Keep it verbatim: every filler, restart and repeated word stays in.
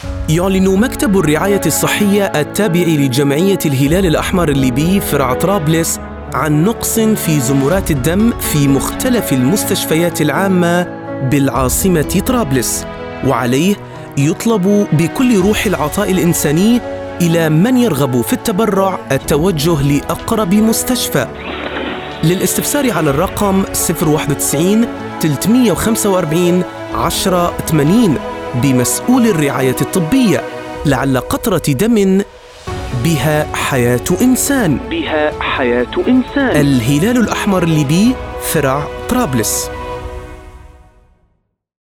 يعلن مكتب الرعاية الصحية التابع لجمعية الهلال الأحمر الليبي فرع طرابلس عن نقص في زمرات الدم في مختلف المستشفيات العامة بالعاصمة طرابلس، وعليه يطلب بكل روح العطاء الإنساني إلى من يرغب في التبرع التوجه لأقرب مستشفى. للاستفسار على الرقم صفر واحد تسعين ثلاثمئة وخمسة وأربعين عشرة ثمانين بمسؤول الرعاية الطبية، لعل قطرة دم بها حياة إنسان. بها حياة إنسان. الهلال الأحمر الليبي فرع طرابلس.